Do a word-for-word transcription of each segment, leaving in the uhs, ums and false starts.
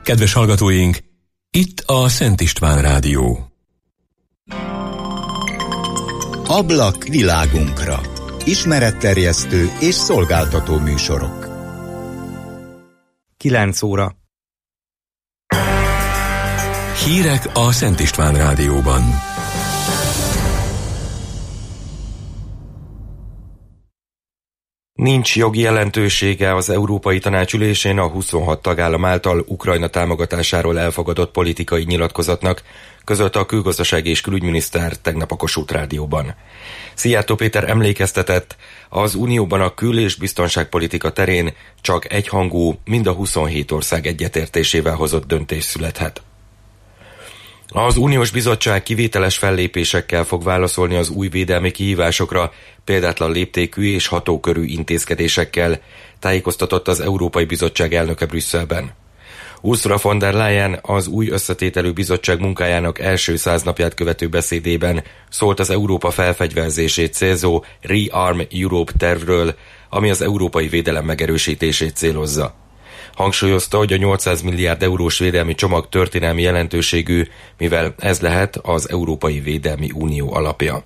Kedves hallgatóink, itt a Szent István Rádió. Ablak világunkra. Ismeretterjesztő és szolgáltató műsorok. kilenc óra. Hírek a Szent István Rádióban. Nincs jogi jelentősége az Európai Tanács ülésén a huszonhat tagállam által Ukrajna támogatásáról elfogadott politikai nyilatkozatnak, közölte a külgazdasági és külügyminiszter tegnap a Kossuth Rádióban. Szijjártó Péter emlékeztetett, az Unióban a kül- és biztonságpolitika terén csak egyhangú, mind a huszonhét ország egyetértésével hozott döntés születhet. Az Uniós Bizottság kivételes fellépésekkel fog válaszolni az új védelmi kihívásokra, példátlan léptékű és hatókörű intézkedésekkel, tájékoztatott az Európai Bizottság elnöke Brüsszelben. Ursula von der Leyen az új összetételű bizottság munkájának első száz napját követő beszédében szólt az Európa felfegyverzését célzó Rearm Europe tervről, ami az európai védelem megerősítését célozza. Hangsúlyozta, hogy a nyolcszáz milliárd eurós védelmi csomag történelmi jelentőségű, mivel ez lehet az Európai Védelmi Unió alapja.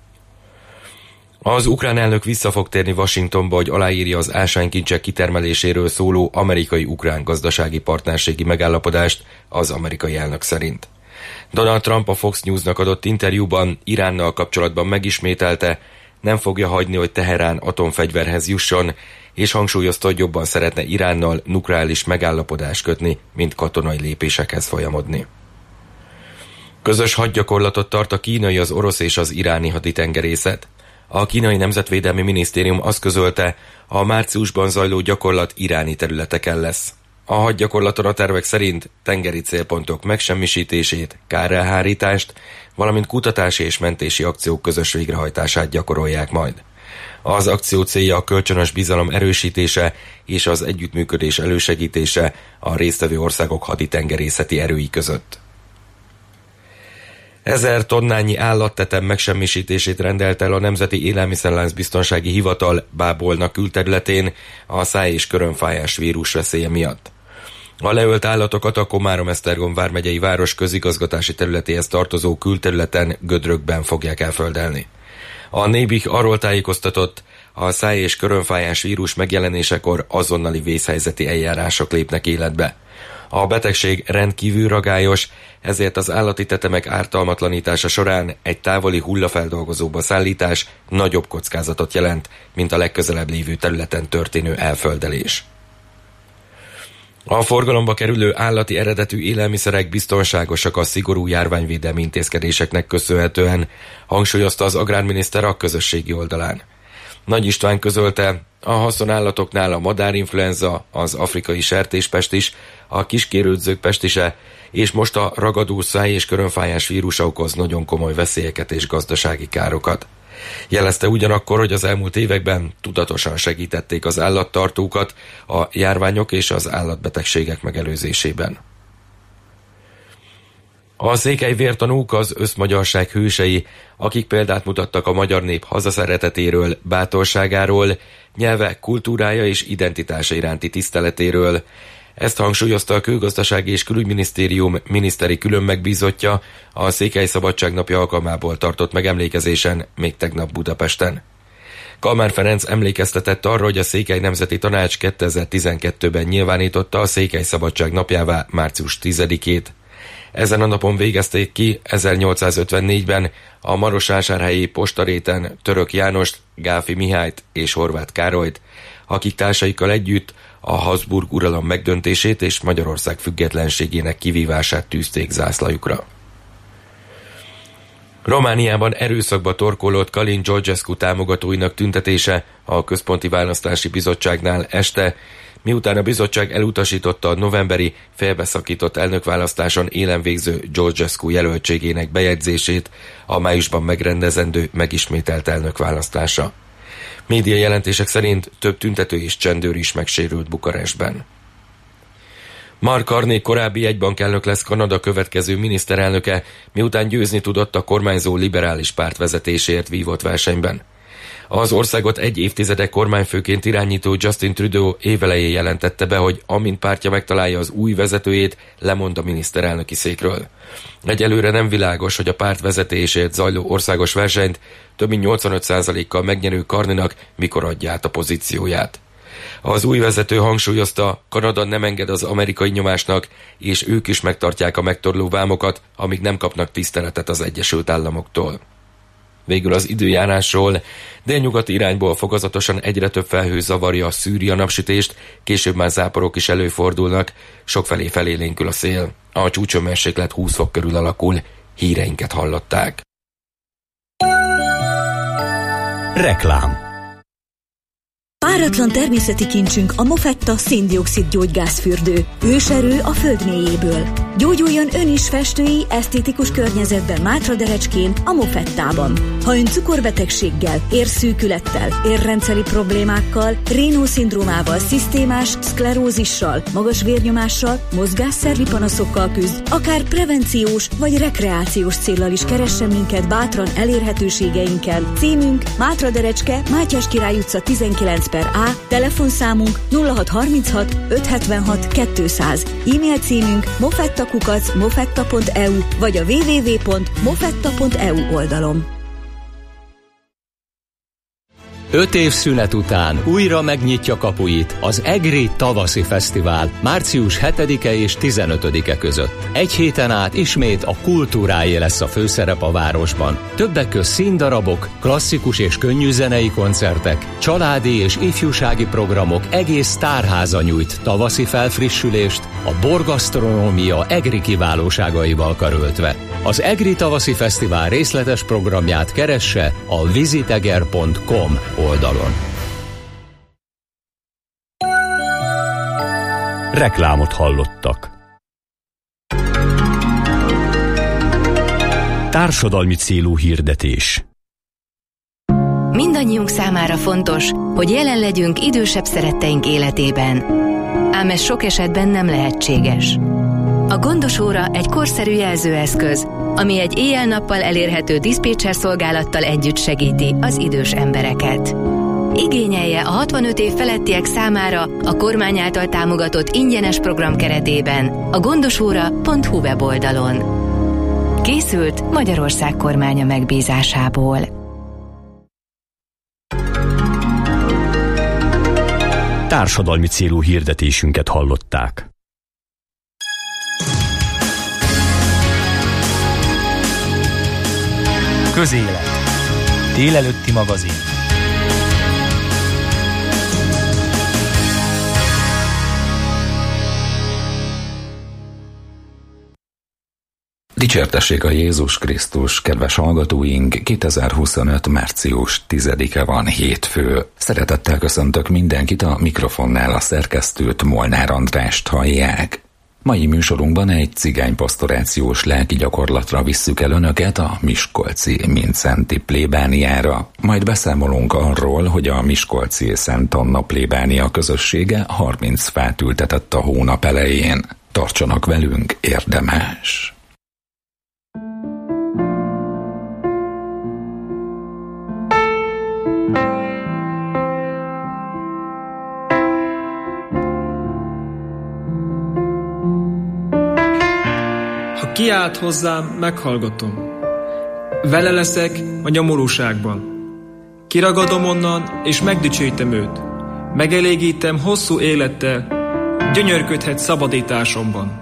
Az ukrán elnök vissza fog térni Washingtonba, hogy aláírja az ásványkincsek kitermeléséről szóló amerikai-ukrán gazdasági partnerségi megállapodást az amerikai elnök szerint. Donald Trump a Fox Newsnak adott interjúban Iránnal kapcsolatban megismételte, nem fogja hagyni, hogy Teherán atomfegyverhez jusson, és hangsúlyozta, hogy jobban szeretne Iránnal nukleáris megállapodást kötni, mint katonai lépésekhez folyamodni. Közös hadgyakorlatot tart a kínai, az orosz és az iráni haditengerészet. A kínai Nemzetvédelmi Minisztérium azt közölte, a márciusban zajló gyakorlat iráni területeken lesz. A hadgyakorlaton a tervek szerint tengeri célpontok megsemmisítését, kárelhárítást, valamint kutatási és mentési akciók közös végrehajtását gyakorolják majd. Az akció célja a kölcsönös bizalom erősítése és az együttműködés elősegítése a résztvevő országok haditengerészeti erői között. Ezer tonnányi állattetem megsemmisítését rendelt el a Nemzeti Élelmiszerlánc Biztonsági Hivatal Bábolna külterületén a száj- és körömfájás vírus veszélye miatt. A leölt állatokat a Komárom-Esztergom vármegyei város közigazgatási területéhez tartozó külterületen, gödrökben fogják elföldelni. A Nébik arról tájékoztatott, a száj- és körömfájás vírus megjelenésekor azonnali vészhelyzeti eljárások lépnek életbe. A betegség rendkívül ragályos, ezért az állati tetemek ártalmatlanítása során egy távoli hullafeldolgozóba szállítás nagyobb kockázatot jelent, mint a legközelebb lévő területen történő elföldelés. A forgalomba kerülő állati eredetű élelmiszerek biztonságosak a szigorú járványvédelmi intézkedéseknek köszönhetően, hangsúlyozta az agrárminiszter a közösségi oldalán. Nagy István közölte, a haszonállatoknál a madárinfluenza, az afrikai sertéspestis, a kiskérődzők pestise, és most a ragadó száj- és körömfájás vírusa okoz nagyon komoly veszélyeket és gazdasági károkat. Jelezte ugyanakkor, hogy az elmúlt években tudatosan segítették az állattartókat a járványok és az állatbetegségek megelőzésében. A székely vértanúk az összmagyarság hősei, akik példát mutattak a magyar nép hazaszeretetéről, bátorságáról, nyelve, kultúrája és identitása iránti tiszteletéről. Ezt hangsúlyozta a Külgazdasági és Külügyminisztérium miniszteri külön megbízottja a Székely Szabadságnapja alkalmából tartott megemlékezésen még tegnap Budapesten. Kalmár Ferenc emlékeztetett arra, hogy a Székely Nemzeti Tanács kétezer-tizenkettőben nyilvánította a Székely Szabadság napjává március tizedikét. Ezen a napon végezték ki ezernyolcszázötvennégyben a marosvásárhelyi postaréten Török Jánost, Gáfi Mihályt és Horváth Károlyt, akik társaikkal együtt a Habsburg uralom megdöntését és Magyarország függetlenségének kivívását tűzték zászlajukra. Romániában erőszakba torkolott Calin Georgescu támogatóinak tüntetése a Központi Választási Bizottságnál este, miután a bizottság elutasította a novemberi félbeszakított elnökválasztáson élen végző Georgescu jelöltségének bejegyzését a májusban megrendezendő megismételt elnökválasztásra. Média jelentések szerint több tüntető és csendőr is megsérült Bukarestben. Mark Carney korábbi jegybankelnök lesz Kanada következő miniszterelnöke, miután győzni tudott a kormányzó liberális párt vezetéséért vívott versenyben. Az országot egy évtizedek kormányfőként irányító Justin Trudeau évelején jelentette be, hogy amint pártja megtalálja az új vezetőjét, lemond a miniszterelnöki székről. Egyelőre nem világos, hogy a párt vezetésért zajló országos versenyt több mint nyolcvanöt százalékkal megnyerő Carneynak mikor adja át a pozícióját. Az új vezető hangsúlyozta, Kanada nem enged az amerikai nyomásnak, és ők is megtartják a megtorló vámokat, amíg nem kapnak tiszteletet az Egyesült Államoktól. Végül az időjárásról: délnyugati irányból fokozatosan egyre több felhő zavarja a Szűria napsütést, később már záporok is előfordulnak, sokfelé felélénkül a szél. A csúcshőmérséklet húsz fok körül alakul. Híreinket hallották. Reklám. Páratlan természeti kincsünk a Mofetta széndioxid gyógygázfürdő. Őserő a föld mélyéből. Gyógyuljon ön is festői, esztétikus környezetben Mátraderecskén, a Mofettában. Ha ön cukorbetegséggel, érszűkülettel, érrendszeri problémákkal, Raynaud-szindrómával, szisztémás szklerózissal, magas vérnyomással, mozgásszervi panaszokkal küzd, akár prevenciós vagy rekreációs céllal is keressen minket bátran elérhetőségeinkkel. Címünk Mátraderecske, Mátyás Király utca tizenkilenc per A, telefonszámunk nulla hat harminchat ötszázhetvenhat kétszáz, e-mail címünk mofettakukac mofetta pont e u vagy a double-u double-u double-u pont mofetta pont e u oldalon. Öt év szünet után újra megnyitja kapuit az EGRI Tavaszi Fesztivál március hetedike és tizenötödike között. Egy héten át ismét a kultúráé lesz a főszerep a városban. Többek közt színdarabok, klasszikus és könnyű zenei koncertek, családi és ifjúsági programok, egész tárháza nyújt tavaszi felfrissülést, a borgasztronómia EGRI kiválóságaival karöltve. Az EGRI Tavaszi Fesztivál részletes programját keresse a visiteger pont com oldalon. Reklámot hallottak. Társadalmi célú hirdetés. Mindannyiunk számára fontos, hogy jelen legyünk idősebb szeretteink életében. Ám ez sok esetben nem lehetséges. A Gondos Óra egy korszerű jelzőeszköz, ami egy éjjel-nappal elérhető diszpécser szolgálattal együtt segíti az idős embereket. Igényelje a hatvanöt év felettiek számára a kormány által támogatott ingyenes program keretében a gondosóra pont hu weboldalon. Készült Magyarország kormánya megbízásából. Társadalmi célú hirdetésünket hallották. Közélet. Délelőtti magazin. Dicsértessék a Jézus Krisztus, kedves hallgatóink, kétezer-huszonöt. március tizedike van, hétfő. Szeretettel köszöntök mindenkit, a mikrofonnál a szerkesztőt, Molnár Andrást hallják. Mai műsorunkban egy cigánypastorációs lelki gyakorlatra visszük el önöket a miskolci Mindszenty plébániára. Majd beszámolunk arról, hogy a miskolci Szent Anna plébánia közössége harminc fát ültetett a hónap elején. Tartsanak velünk, érdemes! Kiált hozzám, meghallgatom. Vele leszek a nyomorúságban. Kiragadom onnan, és megdicsőítem őt. Megelégítem hosszú élettel, gyönyörködhet szabadításomban.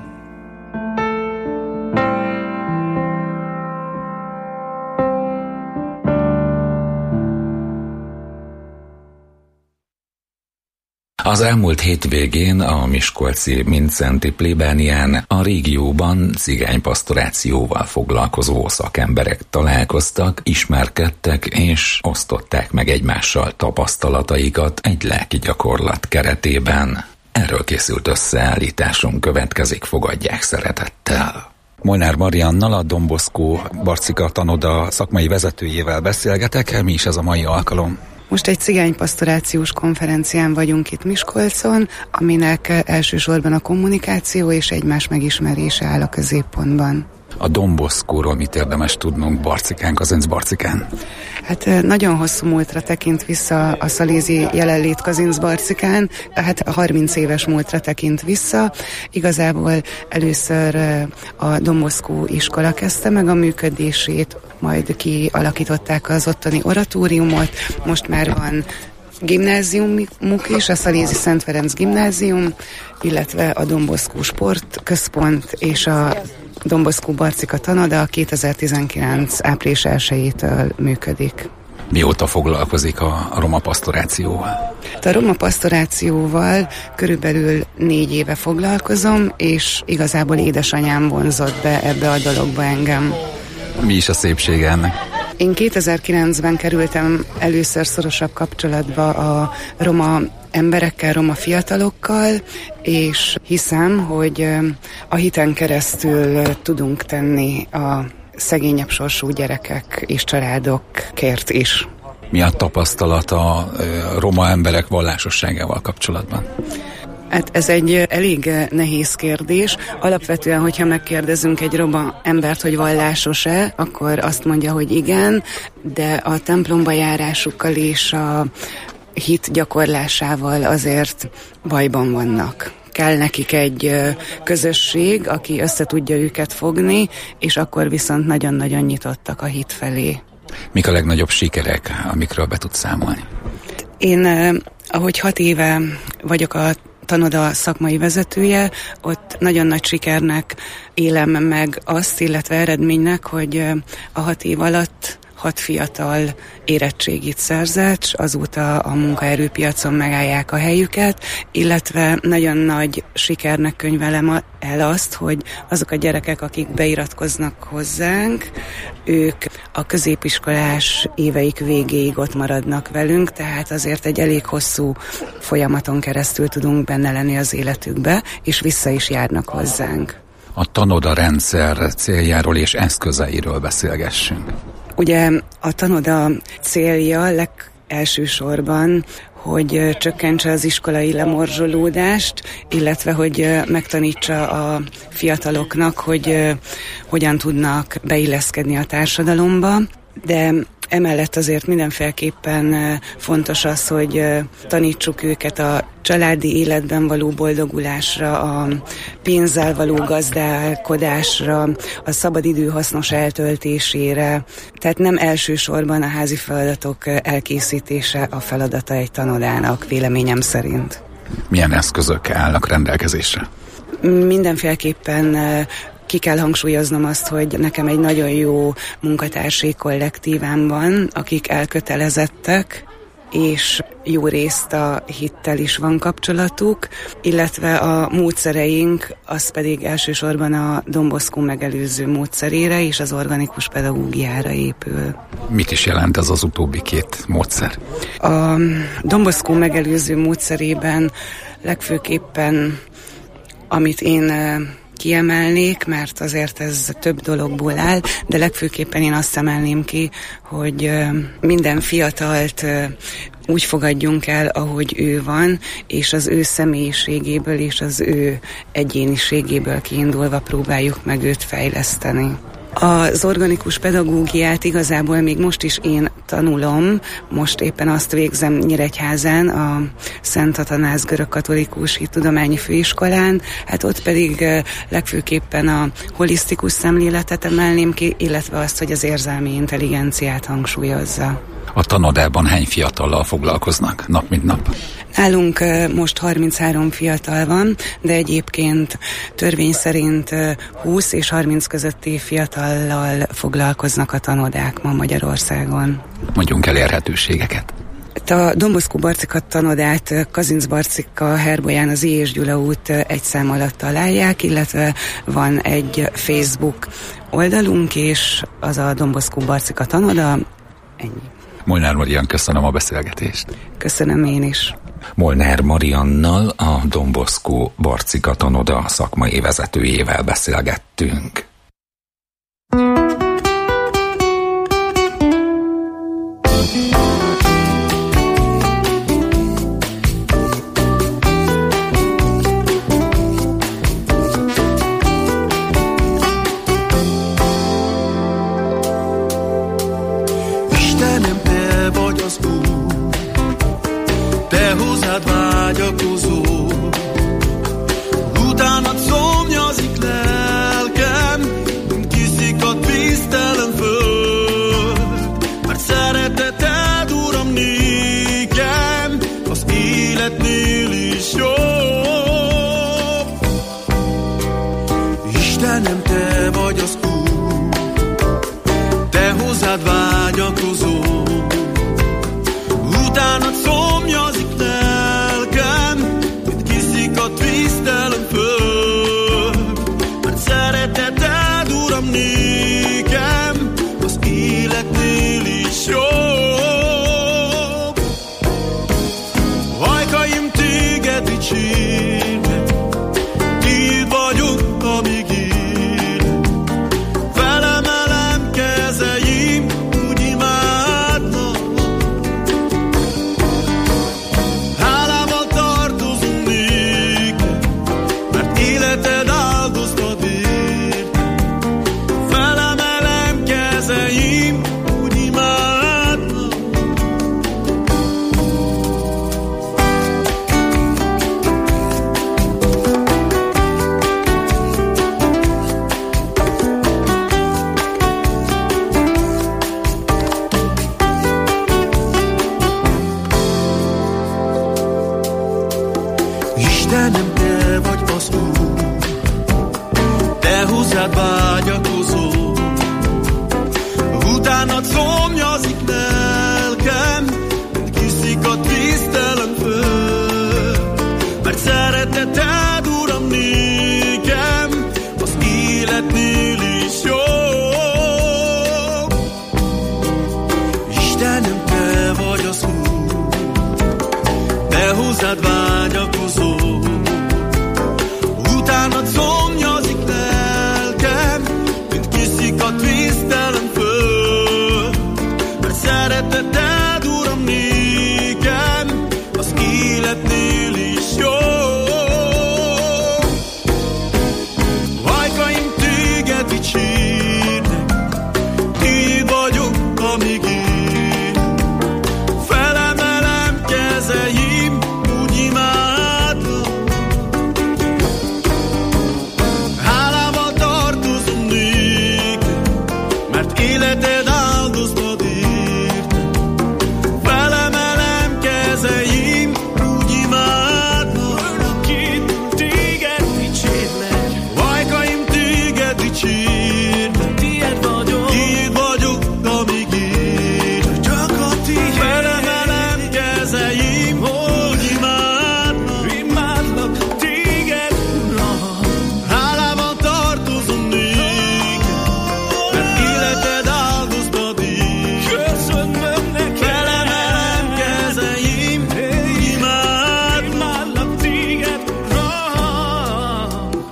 Az elmúlt hétvégén a miskolci Mindszenty plébánián a régióban cigánypastorációval foglalkozó szakemberek találkoztak, ismerkedtek és osztották meg egymással tapasztalataikat egy lelki gyakorlat keretében. Erről készült összeállításunk, következik, fogadják szeretettel. Molnár Mariannal, a Don Bosco Barcika tanoda szakmai vezetőjével beszélgetek. Mi is ez a mai alkalom? Most egy cigánypastorációs konferencián vagyunk itt Miskolcon, aminek elsősorban a kommunikáció és egymás megismerése áll a középpontban. A Don Boscóról mit érdemes tudnunk Barcikán, Kazinc Barcikán? Hát nagyon hosszú múltra tekint vissza a szalézi jelenlét Kazinc Barcikán, hát a harminc éves múltra tekint vissza. Igazából először a Don Bosco iskola kezdte meg a működését, majd kialakították az ottani oratóriumot, most már van gimnáziumuk is, a Szalézi Szent Ferenc gimnázium, illetve a Don Bosco sportközpont és a Don Bosco Barcika Tanoda kétezer-tizenkilenc április elsejétől működik. Mióta foglalkozik a roma pasztorációval? A roma pasztorációval körülbelül négy éve foglalkozom, és igazából édesanyám vonzott be ebbe a dologba engem. Mi is a szépsége ennek? Én kétezer-kilencben kerültem először szorosabb kapcsolatba a roma emberekkel, roma fiatalokkal, és hiszem, hogy a hiten keresztül tudunk tenni a szegényebb sorsú gyerekek és családokért is. Mi a tapasztalat a roma emberek vallásosságával kapcsolatban? Hát ez egy elég nehéz kérdés. Alapvetően, hogyha megkérdezünk egy roma embert, hogy vallásos-e, akkor azt mondja, hogy igen, de a templomba járásukkal és a hit gyakorlásával azért bajban vannak. Kell nekik egy közösség, aki össze tudja őket fogni, és akkor viszont nagyon-nagyon nyitottak a hit felé. Mik a legnagyobb sikerek, amikről be tudsz számolni? Én, ahogy hat éve vagyok a Tanoda szakmai vezetője, ott nagyon nagy sikernek élem meg azt, illetve eredménynek, hogy a hat év alatt hat fiatal érettségit szerzett, és azóta a munkaerőpiacon megállják a helyüket, illetve nagyon nagy sikernek könyvelem el azt, hogy azok a gyerekek, akik beiratkoznak hozzánk, ők a középiskolás éveik végéig ott maradnak velünk, tehát azért egy elég hosszú folyamaton keresztül tudunk benne lenni az életükbe, és vissza is járnak hozzánk. A Tanoda rendszer céljáról és eszközeiről beszélgessünk. Ugye a Tanoda célja legelsősorban, hogy csökkentse az iskolai lemorzsolódást, illetve hogy megtanítsa a fiataloknak, hogy hogyan tudnak beilleszkedni a társadalomba, de emellett azért mindenféleképpen fontos az, hogy tanítsuk őket a családi életben való boldogulásra, a pénzzel való gazdálkodásra, a szabadidő hasznos eltöltésére. Tehát nem elsősorban a házi feladatok elkészítése a feladata egy tanodának, véleményem szerint. Milyen eszközök állnak rendelkezésre? Mindenféleképpen ki kell hangsúlyoznom azt, hogy nekem egy nagyon jó munkatársi kollektívám van, akik elkötelezettek, és jó részt a hittel is van kapcsolatuk, illetve a módszereink, az pedig elsősorban a Don Bosco megelőző módszerére és az organikus pedagógiára épül. Mit is jelent ez az utóbbi két módszer? A Don Bosco megelőző módszerében legfőképpen, amit én kiemelnék, mert azért ez több dologból áll, de legfőképpen én azt emelném ki, hogy minden fiatalt úgy fogadjunk el, ahogy ő van, és az ő személyiségéből és az ő egyéniségéből kiindulva próbáljuk meg őt fejleszteni. Az organikus pedagógiát igazából még most is én tanulom, most éppen azt végzem Nyíregyházán, a Szent Atanász Görögkatolikus Hittudományi Főiskolán, hát ott pedig legfőképpen a holisztikus szemléletet emelném ki, illetve azt, hogy az érzelmi intelligenciát hangsúlyozza. A tanodában hány fiatallal foglalkoznak nap mint nap? Nálunk most harminchárom fiatal van, de egyébként törvény szerint húsz és harminc közötti fiatallal foglalkoznak a tanodák ma Magyarországon. Mondjunk elérhetőségeket. A Don Bosco Barcika tanodát Kazinc Barcika Herbolyán az I. és Gyula út egy szám alatt találják, illetve van egy Facebook oldalunk, és az a Don Bosco Barcika tanoda. Ennyi. Molnár Marian, köszönöm a beszélgetést. Köszönöm én is. Molnár Mariannal, a Don Bosco Barcika tanoda szakmai vezetőjével beszélgettünk. te vagy az Úr, te hozzád vágyakozom, utánad szomjazik lelkem, mint kiszikat víztelen föld, mert szereteted, Uram, nékem az életnél is jobb. Ajkaim téged dicsérnek, tiéd vagyok, amíg élek. Felemelem kezeim, úgy imádnak. Hálával tartozom néked, mert életed áldoztad értem. Felemelem kezeim, úgy imádnak. Istenem, te vagy az Úr, te hozzád vágyakozom, utánad szomjazik lelkem, mint kiszikat víztelen föld, mert szereteted, Uram, nékem az életnél is jobb. Istenem, te vagy az Úr, te hozzád vágyakozom, utánad szomjazik lelkem, mint kiszikat víztelen föld, mert szereteted, Uram, nékem az életnél is jobb. Ajkaim téged dicsérnek, tiéd vagyok, amíg élek. Felemelem kezeim, úgy imádlak. Hálával tartozom néked, mert életed áldoztad értem. Felemelem kezeim, úgy imádlak. Örökként téged dicsérlek, ajkaim téged dicsérnek, tiéd vagyok, tiéd vagyok, amíg élek. Csak a tiéd. Felemelem kezeim, úgy imádlak, imádlak téged, Uram. Hálával tartozom néked, mert életed áldoztad értem. Köszönöm neked. Felemelem kezeim, úgy imádlak, imádlak téged, Uram.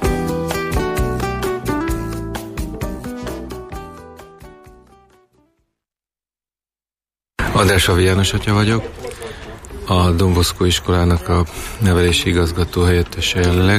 András Avi János atya vagyok, a Don Bosco iskolának a nevelési igazgató helyettese jelenleg,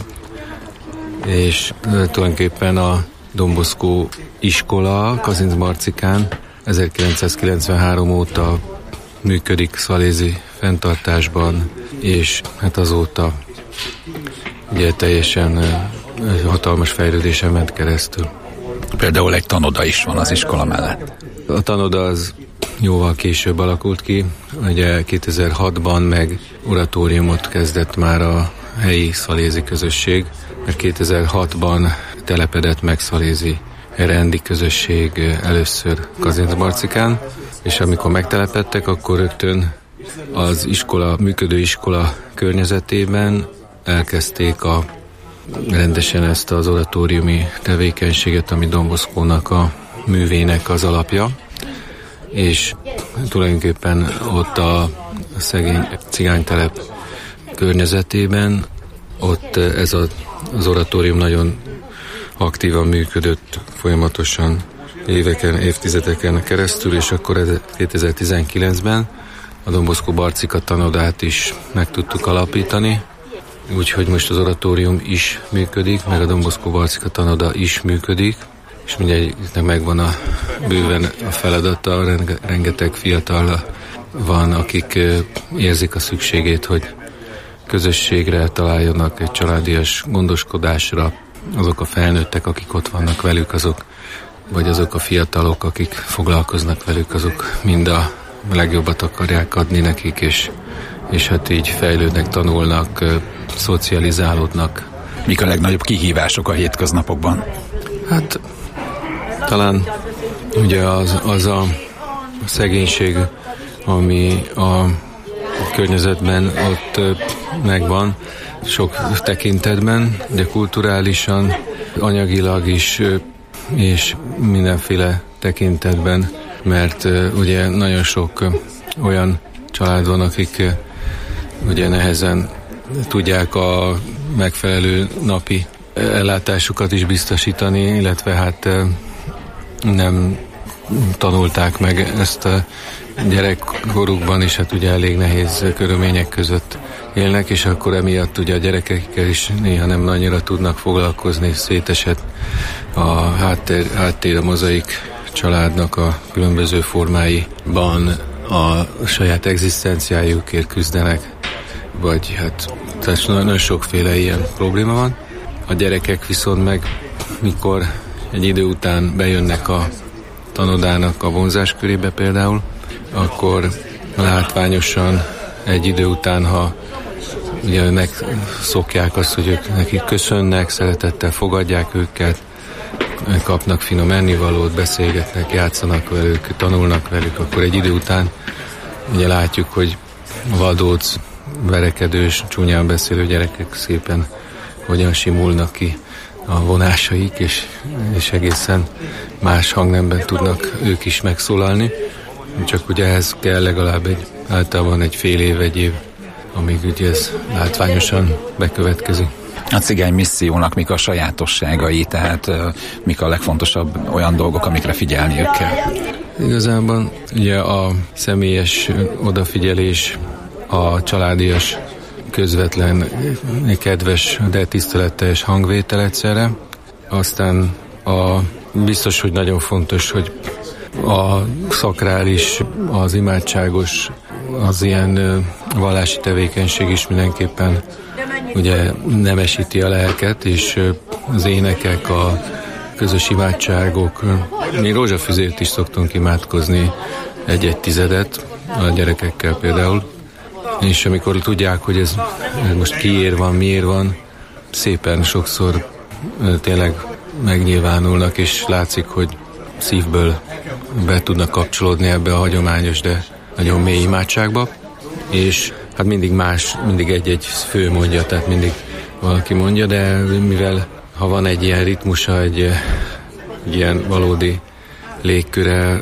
és e, tulajdonképpen a Don Bosco iskola Kazincbarcikán ezerkilencszázkilencvenhárom óta működik szalézi fenntartásban, és hát azóta ugye teljesen e, hatalmas fejlődésen ment keresztül. Például egy tanoda is van az iskola mellett. A tanoda az jóval később alakult ki, ugye kétezer-hatban meg oratóriumot kezdett már a helyi szalézi közösség, mert kétezer-hatban telepedett meg szalézi rendi közösség először Kazincbarcikán, és amikor megtelepedtek, akkor rögtön az iskola, működő iskola környezetében elkezdték a rendesen ezt az oratóriumi tevékenységet, ami Don Boscónak a művének az alapja, és tulajdonképpen ott a szegény cigánytelep környezetében ott ez a, az oratórium nagyon aktívan működött folyamatosan éveken, évtizedeken keresztül, és akkor kétezer-tizenkilencben a Don Bosco Barcika tanodát is meg tudtuk alapítani, úgyhogy most az oratórium is működik, meg a Don Bosco Barcika tanoda is működik, és mindegyiknek megvan a bőven a feladata, rengeteg fiatal van, akik érzik a szükségét, hogy közösségre találjanak, egy családias gondoskodásra. Azok a felnőttek, akik ott vannak velük, azok, vagy azok a fiatalok, akik foglalkoznak velük, azok mind a legjobbat akarják adni nekik, és, és hát így fejlődnek, tanulnak, szocializálódnak. Mik a legnagyobb kihívások a hétköznapokban? Hát Talán ugye az, az a szegénység, ami a környezetben ott megvan, sok tekintetben, de kulturálisan, anyagilag is, és mindenféle tekintetben, mert ugye nagyon sok olyan család van, akik ugye nehezen tudják a megfelelő napi ellátásukat is biztosítani, illetve hát nem tanulták meg ezt a gyerekkorukban, és hát ugye elég nehéz körülmények között élnek, és akkor emiatt ugye a gyerekekkel is néha nem annyira tudnak foglalkozni, szétesett a háttér, háttér a mozaik családnak a különböző formáiban a saját egzisztenciájukért küzdenek, vagy hát tehát nagyon sokféle ilyen probléma van. A gyerekek viszont meg, mikor egy idő után bejönnek a tanodának a vonzáskörébe például, akkor látványosan egy idő után, ha ugye megszokják azt, hogy ők nekik köszönnek, szeretettel fogadják őket, kapnak finom ennivalót, beszélgetnek, játszanak velük, tanulnak velük, akkor egy idő után ugye látjuk, hogy vadóc, verekedős, csúnyán beszélő gyerekek szépen hogyan simulnak ki a vonásaik, és, és egészen más hangnemben tudnak ők is megszólalni. Csak ugye ehhez kell legalább egy, általában egy fél év, egy év, amíg ugye ez látványosan bekövetkezik. A cigány missziónak mik a sajátosságai, tehát uh, mik a legfontosabb olyan dolgok, amikre figyelniük kell? Igazából ugye a személyes odafigyelés, a családias, közvetlen, kedves, de tiszteletes hangvétel egyszerre. Aztán a, biztos, hogy nagyon fontos, hogy a szakrális, az imádságos, az ilyen vallási tevékenység is mindenképpen ugye nemesíti a lelket, és az énekek, a közös imádságok. Mi rózsafüzért is szoktunk imádkozni egy-egy tizedet a gyerekekkel például, és amikor tudják, hogy ez, ez most kiért van, miért van, szépen sokszor tényleg megnyilvánulnak, és látszik, hogy szívből be tudnak kapcsolódni ebbe a hagyományos, de nagyon mély imádságba, és hát mindig más, mindig egy-egy fő mondja, tehát mindig valaki mondja, de mivel ha van egy ilyen ritmusa, egy, egy ilyen valódi légköre,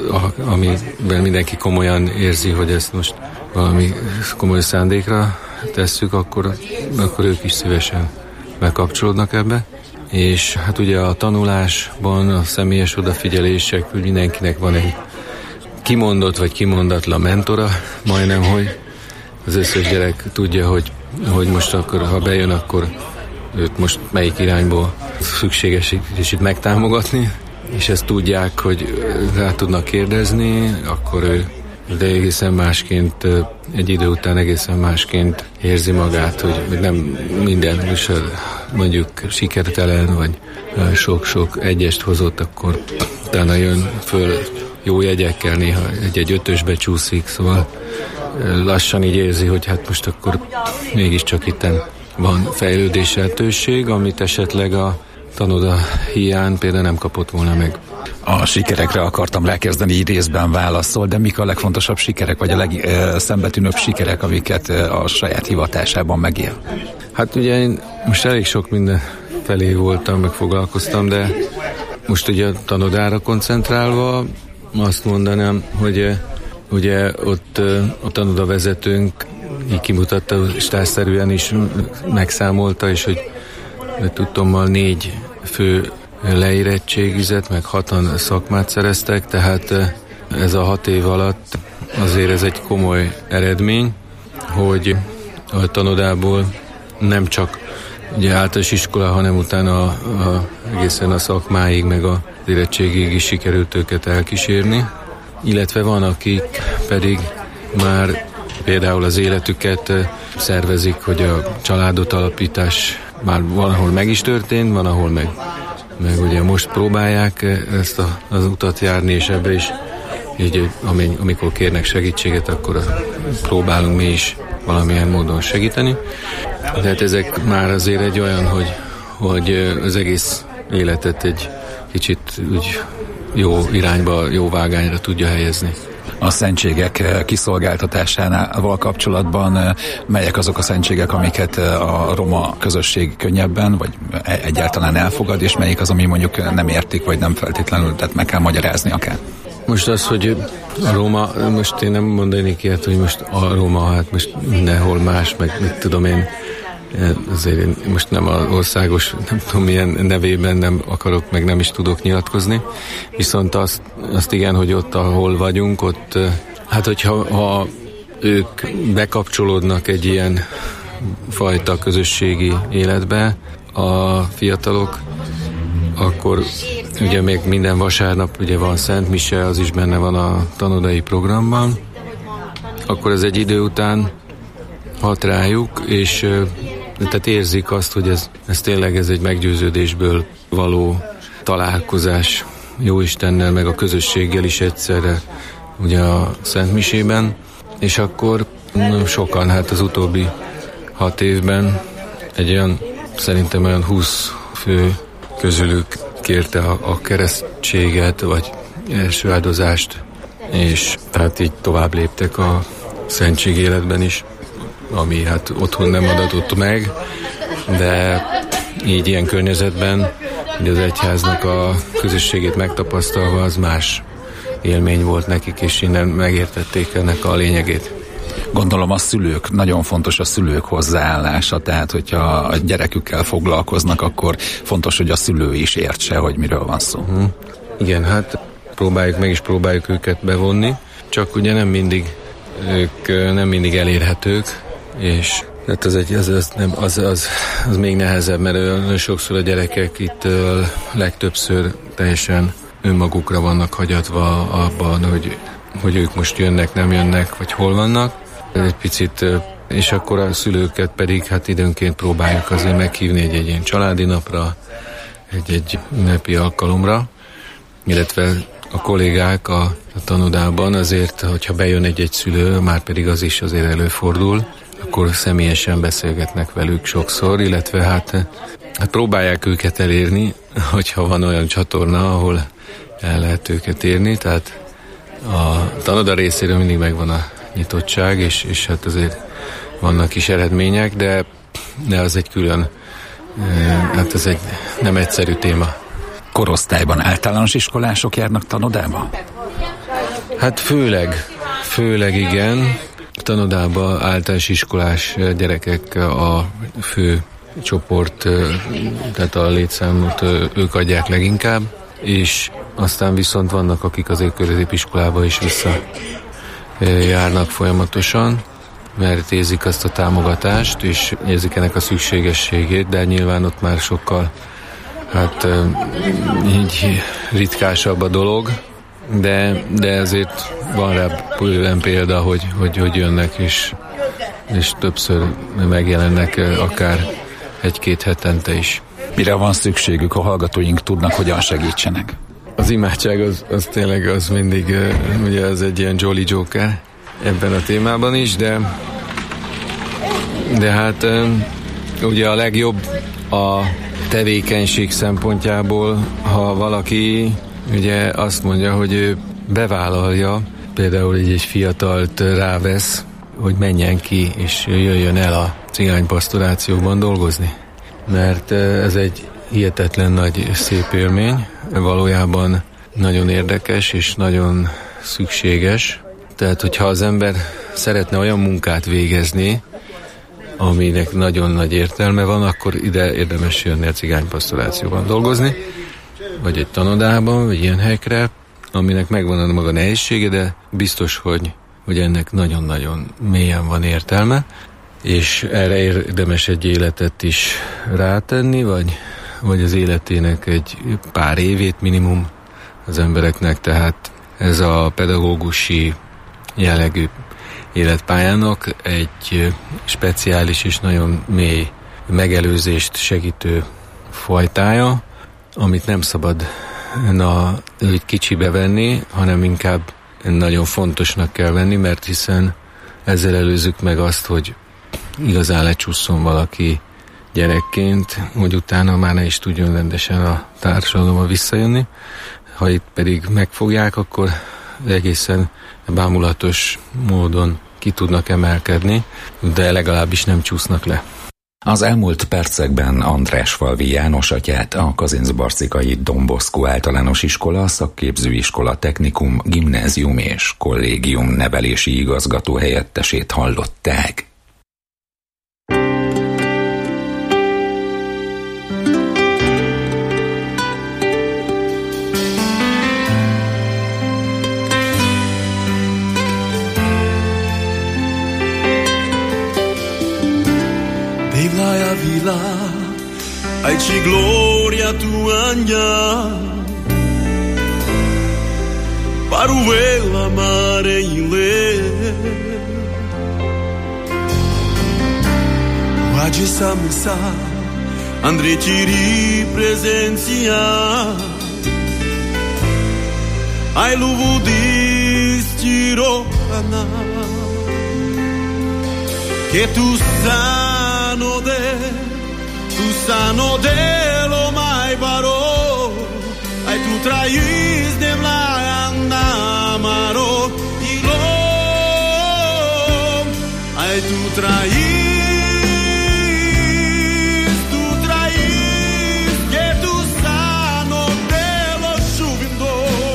amiben mindenki komolyan érzi, hogy ezt most valami komoly szándékra tesszük, akkor, akkor ők is szívesen megkapcsolódnak ebbe. És hát ugye a tanulásban, a személyes odafigyelések, hogy mindenkinek van egy kimondott vagy kimondatlan mentora, majdnem, hogy az összes gyerek tudja, hogy, hogy most akkor, ha bejön, akkor őt most melyik irányból szükséges itt megtámogatni, és ezt tudják, hogy rá tudnak kérdezni, akkor ő de egészen másként, egy idő után egészen másként érzi magát, hogy, hogy nem minden is mondjuk sikertelen, vagy sok-sok egyest hozott, akkor utána jön föl jó jegyekkel, néha egy-egy ötösbe csúszik, szóval lassan így érzi, hogy hát most akkor mégiscsak itten van fejlődés lehetőség, amit esetleg a tanoda hiány például nem kapott volna meg. A sikerekre akartam rákezdeni, így részben válaszol, de mik a legfontosabb sikerek, vagy a legszembetűnőbb sikerek, amiket a saját hivatásában megél? Hát ugye én most elég sok minden felé voltam, meg foglalkoztam, de most ugye a tanodára koncentrálva azt mondanám, hogy ugye ott a tanoda vezetőnk így kimutatta, stárszerűen is megszámolta, és hogy tudtommal négy fő leérettségizett, meg hatan szakmát szereztek, tehát ez a hat év alatt azért ez egy komoly eredmény, hogy a tanodából nem csak ugye általános iskola, hanem utána a, a, egészen a szakmáig, meg az érettségig is sikerült őket elkísérni, illetve van, akik pedig már például az életüket szervezik, hogy a családot alapítás már van, ahol meg is történt, van, ahol meg, meg ugye most próbálják ezt a, az utat járni, és ebbe is így, amikor kérnek segítséget, akkor próbálunk mi is valamilyen módon segíteni. Tehát ezek már azért egy olyan, hogy, hogy az egész életet egy kicsit úgy jó irányba, jó vágányra tudja helyezni. A szentségek kiszolgáltatásával kapcsolatban melyek azok a szentségek, amiket a roma közösség könnyebben, vagy egyáltalán elfogad, és melyik az, ami mondjuk nem értik, vagy nem feltétlenül, tehát meg kell magyarázni akár? Most az, hogy a Róma, most én nem mondanék ilyet, hogy most a Róma, hát most mindenhol más, meg mit tudom én, azért én most nem az országos, nem tudom milyen nevében nem akarok, meg nem is tudok nyilatkozni, viszont azt, azt igen, hogy ott, ahol vagyunk, ott, hát hogyha ha ők bekapcsolódnak egy ilyen fajta közösségi életbe, a fiatalok, akkor ugye még minden vasárnap ugye van Szent Mise, az is benne van a tanodai programban, akkor ez egy idő után hat rájuk, és tehát érzik azt, hogy ez, ez tényleg ez egy meggyőződésből való találkozás Jóistennel, meg a közösséggel is egyszerre ugye a Szent Misében, és akkor sokan, hát az utóbbi hat évben egy olyan, szerintem olyan húsz fő közülük kérte a, a keresztséget, vagy első áldozást, és tehát így tovább léptek a szentség életben is, ami hát otthon nem adatott meg, de így ilyen környezetben, ugye az egyháznak a közösségét megtapasztalva, az más élmény volt nekik, és innen megértették ennek a lényegét. Gondolom a szülők, nagyon fontos a szülők hozzáállása, tehát hogyha a gyerekükkel foglalkoznak, akkor fontos, hogy a szülő is értse, hogy miről van szó. Hmm. Igen, hát próbáljuk, meg is próbáljuk őket bevonni, csak ugye nem mindig ők nem mindig elérhetők, és hát az, egy, az, az, nem, az, az, az még nehezebb, mert olyan sokszor a gyerekek itt uh, legtöbbször teljesen önmagukra vannak hagyatva abban, hogy, hogy ők most jönnek, nem jönnek, vagy hol vannak. Egy picit, uh, és akkor a szülőket pedig hát időnként próbáljuk azért meghívni egy, egy ilyen családi napra, egy-egy ünnepi alkalomra, illetve a kollégák a, a tanodában azért, hogyha bejön egy-egy szülő, már pedig az is azért előfordul, akkor személyesen beszélgetnek velük sokszor, illetve hát, hát próbálják őket elérni, hogyha van olyan csatorna, ahol el lehet őket érni, tehát a tanoda részéről mindig megvan a nyitottság, és, és hát azért vannak is eredmények, de, de az egy külön, hát ez egy nem egyszerű téma. Korosztályban általános iskolások járnak tanodába? Hát főleg, főleg igen. Tanodába általános iskolás gyerekek a fő csoport, tehát a létszámot ők adják leginkább, és aztán viszont vannak, akik azért középiskolába is vissza járnak folyamatosan, mert érzik azt a támogatást, és érzik ennek a szükségességét, de nyilván ott már sokkal hát így ritkásabb a dolog, de, de azért van rá bőven példa, hogy, hogy, hogy jönnek, és, és többször megjelennek akár egy-két hetente is. Mire van szükségük, a hallgatóink tudnak, hogyan segítsenek? Az imádság az, az tényleg az mindig, ugye az egy ilyen Jolly Joker ebben a témában is, de de hát ugye a legjobb a tevékenység szempontjából, ha valaki ugye azt mondja, hogy ő bevállalja, például így egy fiatalt rávesz, hogy menjen ki és jöjjön el a cigánypastorációban dolgozni. Mert ez egy hihetetlen nagy szép élmény, valójában nagyon érdekes és nagyon szükséges. Tehát, hogyha az ember szeretne olyan munkát végezni, aminek nagyon nagy értelme van, akkor ide érdemes jönni a cigánypastorációban dolgozni, vagy egy tanodában, vagy ilyen helyekre, aminek megvan a maga nehézsége, de biztos, hogy, hogy ennek nagyon-nagyon mélyen van értelme, és erre érdemes egy életet is rátenni, vagy, vagy az életének egy pár évét minimum az embereknek, tehát ez a pedagógusi jellegű életpályának egy speciális és nagyon mély megelőzést segítő fajtája, amit nem szabad na, úgy kicsibe venni, hanem inkább nagyon fontosnak kell venni, mert hiszen ezzel előzzük meg azt, hogy igazán lecsusszon valaki gyerekként, hogy utána már ne is tudjon rendesen a társadalomba visszajönni. Ha itt pedig megfogják, akkor egészen bámulatos módon ki tudnak emelkedni, de legalábbis nem csúsznak le. Az elmúlt percekben Andrásfalvi János atyát, a kazincbarcikai Don Bosco általános iskola, szakképzőiskola, technikum, gimnázium és kollégium nevelési igazgató helyettesét hallották. La vila, aici gloria tua paruela mare ile Oggi samsa andre tiri presenția ai luvudis tirona che tu sano de tu sano de lo mai baro ai tu traís de la andamaro y lo ai tu traís tu traís que tu sano de lo subindo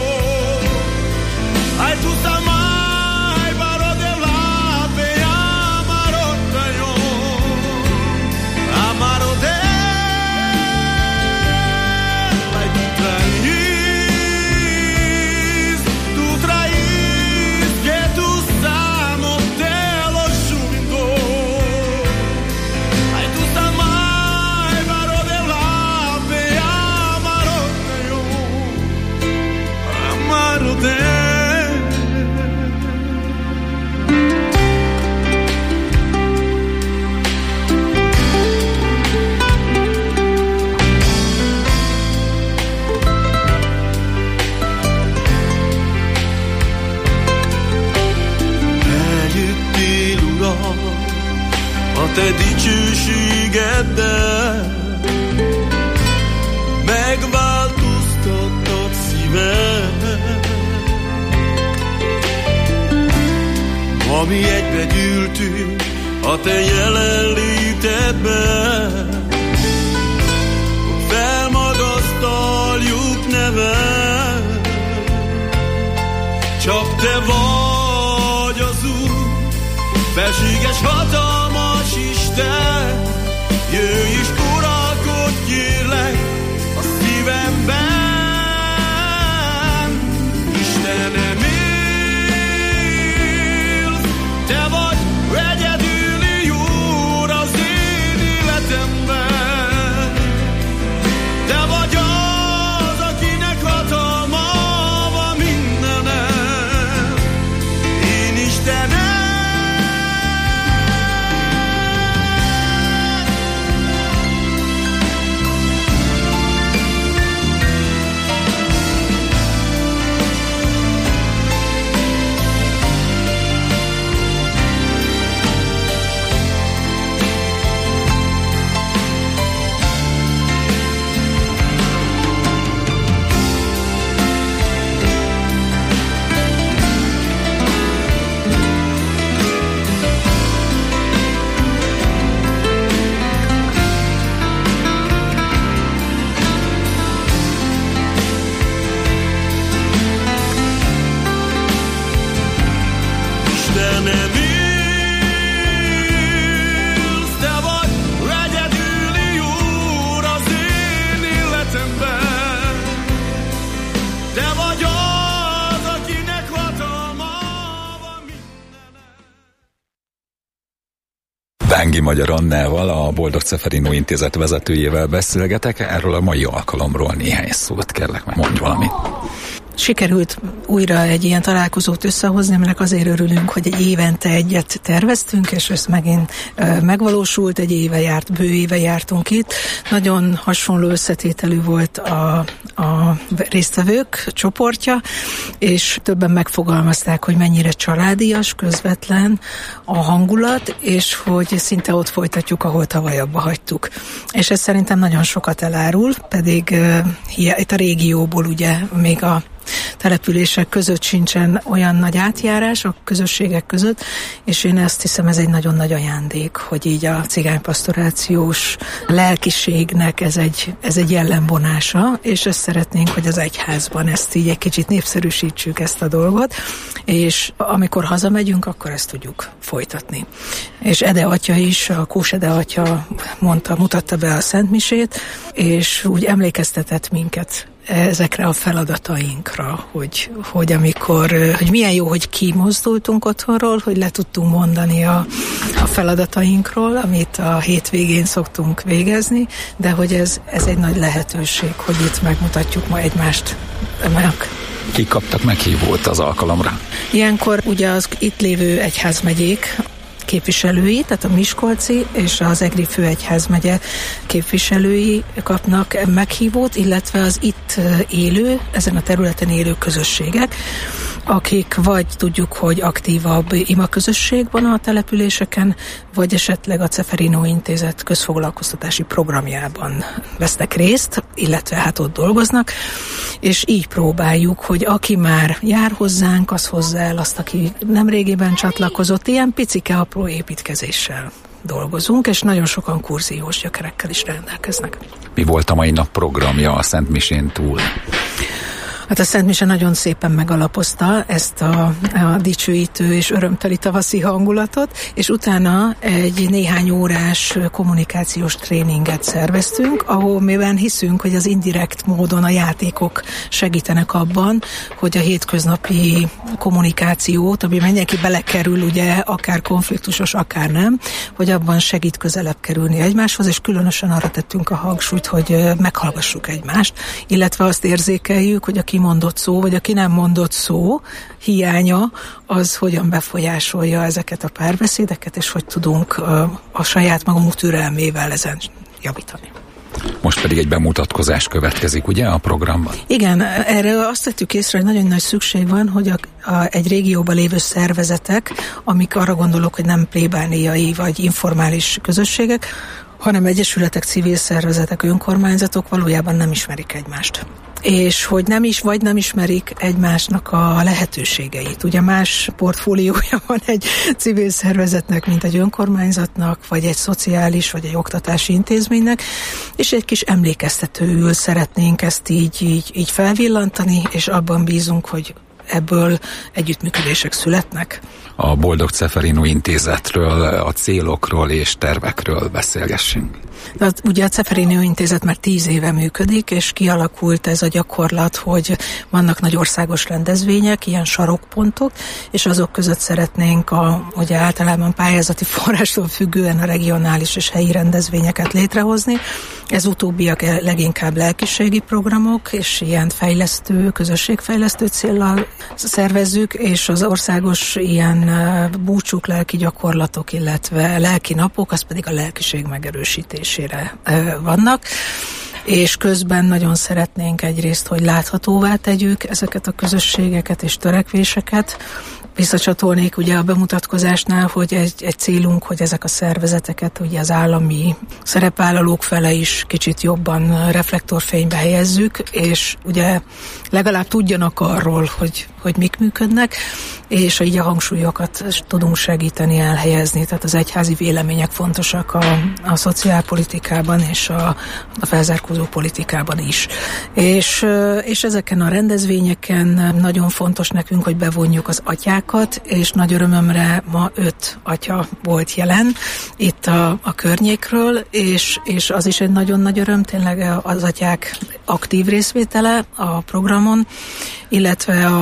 ai tu samai baro de la pe amaro tayo amaro de te dicsőségeddel megváltoztattad szívem, ami egybe gyűltünk a te jelenlétedben, felmagasztaljuk neved, csak te vagy az Úr, felséges hatalmas Isten, jöjj és uralkodj, kérlek, a szívemben. Istenem, élsz, te vagy egyedüli Úr az én életemben. Te vagy az, akinek hatalma van mindenem. Én Istenem, Bángi Magyar Annával, a Boldog Ceferino Intézet vezetőjével beszélgetek. Erről a mai alkalomról néhány szót kérlek, meg mondj valamit. sikerült újra egy ilyen találkozót összehozni, aminek azért örülünk, hogy egy évente egyet terveztünk, és ez megint uh, megvalósult, egy éve járt, bő éve jártunk itt. Nagyon hasonló összetételű volt a, a résztvevők csoportja, és többen megfogalmazták, hogy mennyire családias, közvetlen a hangulat, és hogy szinte ott folytatjuk, ahol tavaly abba hagytuk. És ez szerintem nagyon sokat elárul, pedig uh, itt a régióból ugye még a települések között sincsen olyan nagy átjárás a közösségek között, és én ezt hiszem, ez egy nagyon nagy ajándék, hogy így a cigánypastorációs lelkiségnek ez egy, ez egy jellemvonása, és ezt szeretnénk, hogy az egyházban ezt így egy kicsit népszerűsítsük ezt a dolgot, és amikor hazamegyünk, akkor ezt tudjuk folytatni. És Ede atya is, a Kós Ede atya mondta, mutatta be a szentmisét, és úgy emlékeztetett minket ezekre a feladatainkra, hogy, hogy amikor, hogy milyen jó, hogy kimozdultunk otthonról, hogy le tudtunk mondani a, a feladatainkról, amit a hétvégén szoktunk végezni, de hogy ez, ez egy nagy lehetőség, hogy itt megmutatjuk ma egymást. Meg. Kik kaptak meghívót az alkalomra? Ilyenkor ugye az itt lévő egyházmegyék képviselői, tehát a miskolci és az egri főegyházmegye képviselői kapnak meghívót, illetve az itt élő, ezen a területen élő közösségek, akik vagy tudjuk, hogy aktívabb imaközösség van a településeken, vagy esetleg a Ceferino Intézet közfoglalkoztatási programjában vesznek részt, illetve hát ott dolgoznak, és így próbáljuk, hogy aki már jár hozzánk, az hozzá el azt, aki nemrégiben csatlakozott, ilyen picike apró építkezéssel dolgozunk, és nagyon sokan kurziós gyökerekkel is rendelkeznek. Mi volt a mai nap programja a Szent Misén túl? Hát a Szent Mise nagyon szépen megalapozta ezt a, a dicsőítő és örömteli tavaszi hangulatot, és utána egy néhány órás kommunikációs tréninget szerveztünk, ahol miben hiszünk, hogy az indirekt módon a játékok segítenek abban, hogy a hétköznapi kommunikációt, ami mindenki belekerül, ugye, akár konfliktusos, akár nem, hogy abban segít közelebb kerülni egymáshoz, és különösen arra tettünk a hangsúlyt, hogy meghallgassuk egymást, illetve azt érzékeljük, hogy a kimondott szó, vagy aki nem mondott szó hiánya, az hogyan befolyásolja ezeket a párbeszédeket, és hogy tudunk a saját magunk türelmével ezen javítani. Most pedig egy bemutatkozás következik, ugye, a programban? Igen, erre azt vettük észre, hogy nagyon nagy szükség van, hogy a, a, egy régióban lévő szervezetek, amik arra gondolok, hogy nem plébániai vagy informális közösségek, hanem egyesületek, civil szervezetek, önkormányzatok valójában nem ismerik egymást. És hogy nem is, vagy nem ismerik egymásnak a lehetőségeit. Ugye más portfóliója van egy civil szervezetnek, mint egy önkormányzatnak, vagy egy szociális, vagy egy oktatási intézménynek, és egy kis emlékeztetőül szeretnénk ezt így, így, így felvillantani, és abban bízunk, hogy ebből együttműködések születnek. A Boldog Ceferino Intézetről, a célokról és tervekről beszélgessünk. De ugye a Ceferino Intézet már tíz éve működik, és kialakult ez a gyakorlat, hogy vannak nagy országos rendezvények, ilyen sarokpontok, és azok között szeretnénk a, ugye általában pályázati forrástól függően a regionális és helyi rendezvényeket létrehozni. Ez utóbbiak leginkább lelkiségi programok, és ilyen fejlesztő, közösségfejlesztő céllal szervezzük, és az országos ilyen búcsúk, lelki gyakorlatok, illetve lelki napok, az pedig a lelkiség megerősítésére vannak. És közben nagyon szeretnénk egyrészt, hogy láthatóvá tegyük ezeket a közösségeket és törekvéseket. Visszacsatolnék ugye a bemutatkozásnál, hogy egy, egy célunk, hogy ezek a szervezeteket ugye az állami szerepvállalók fele is kicsit jobban reflektorfénybe helyezzük, és ugye legalább tudjanak arról, hogy, hogy mik működnek, és így a hangsúlyokat tudunk segíteni elhelyezni. Tehát az egyházi vélemények fontosak a, a szociálpolitikában és a, a felzárkózó politikában is. És, és ezeken a rendezvényeken nagyon fontos nekünk, hogy bevonjuk az atyákat, és nagy örömömre ma öt atya volt jelen itt a, a környékről, és, és az is egy nagyon nagy öröm, tényleg az atyák aktív részvétele a programon, illetve a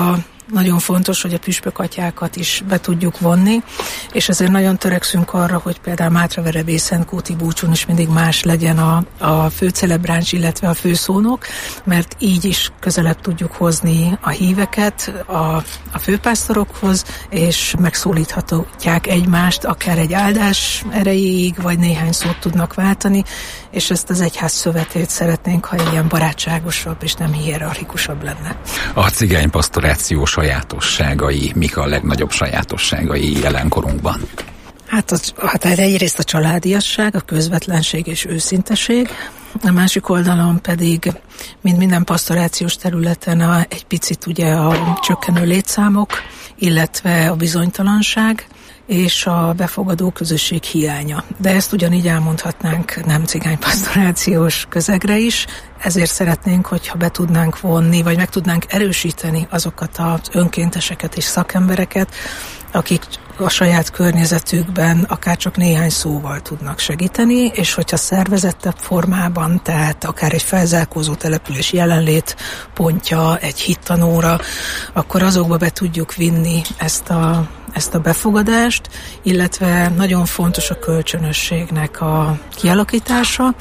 nagyon fontos, hogy a püspökatyákat is be tudjuk vonni, és ezért nagyon törekszünk arra, hogy például Mátraverebészentkúti búcsún is mindig más legyen a, a főcelebráns, illetve a főszónok, mert így is közelebb tudjuk hozni a híveket a, a főpásztorokhoz, és megszólíthatják egymást, akár egy áldás erejéig, vagy néhány szót tudnak váltani, és ezt az egyház szövetét szeretnénk, ha ilyen barátságosabb és nem hierarchikusabb lenne. A cigánypastoráció sajátosságai, mik a legnagyobb sajátosságai jelenkorunkban? Hát, az, hát egyrészt a családiasság, a közvetlenség és őszinteség, a másik oldalon pedig, mint minden pastorációs területen, a, egy picit ugye a csökkenő létszámok, illetve a bizonytalanság, és a befogadó közösség hiánya. De ezt ugyanígy elmondhatnánk nem cigánypastorációs közegre is, ezért szeretnénk, hogyha be tudnánk vonni, vagy meg tudnánk erősíteni azokat az önkénteseket és szakembereket, akik a saját környezetükben akár csak néhány szóval tudnak segíteni, és hogyha szervezettebb formában, tehát akár egy felzárkózó település jelenlét pontja, egy hittanóra, akkor azokba be tudjuk vinni ezt a, ezt a befogadást, illetve nagyon fontos a kölcsönösségnek a kialakítása,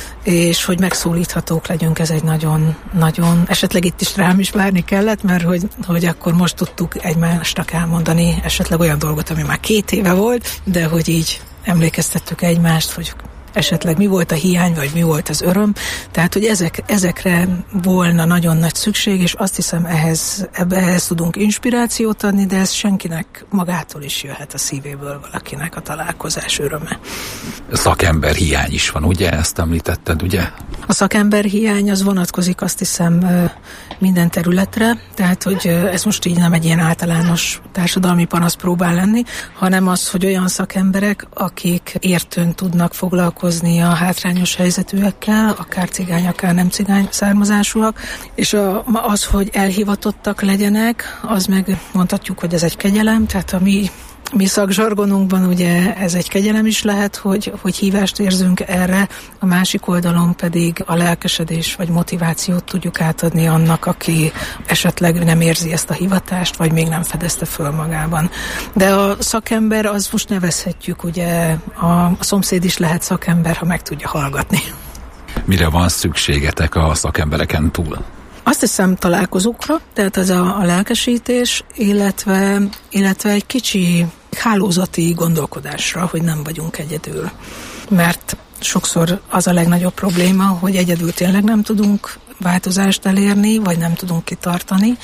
és hogy megszólíthatók legyünk, ez egy nagyon, nagyon, esetleg itt is rám is várni kellett, mert hogy, hogy akkor most tudtuk egymásnak elmondani esetleg olyan dolgot, ami már két éve volt, de hogy így emlékeztettük egymást, hogy esetleg mi volt a hiány, vagy mi volt az öröm. Tehát, hogy ezek, ezekre volna nagyon nagy szükség, és azt hiszem ehhez, ebbe, ehhez tudunk inspirációt adni, de ez senkinek magától is jöhet a szívéből valakinek a találkozás öröme. Szakember hiány is van, ugye? Ezt említetted, ugye? A szakember hiány az vonatkozik azt hiszem minden területre, tehát, hogy ez most így nem egy ilyen általános társadalmi panasz próbál lenni, hanem az, hogy olyan szakemberek, akik értőn tudnak foglalkozni a hátrányos helyzetűekkel, akár cigány, akár nem cigány származásúak, és a, az, hogy elhivatottak legyenek, az meg mondhatjuk, hogy ez egy kegyelem, tehát a mi Mi szakzsargonunkban ugye ez egy kegyelem is lehet, hogy, hogy hívást érzünk erre, a másik oldalon pedig a lelkesedés vagy motivációt tudjuk átadni annak, aki esetleg nem érzi ezt a hivatást, vagy még nem fedezte föl magában. De a szakember, az most nevezhetjük, ugye a, a szomszéd is lehet szakember, ha meg tudja hallgatni. Mire van szükségetek a szakembereken túl? Azt hiszem találkozókra, tehát ez a, a lelkesítés, illetve, illetve egy kicsi hálózati gondolkodásra, hogy nem vagyunk egyedül. Mert sokszor az a legnagyobb probléma, hogy egyedül tényleg nem tudunk változást elérni, vagy nem tudunk kitartani,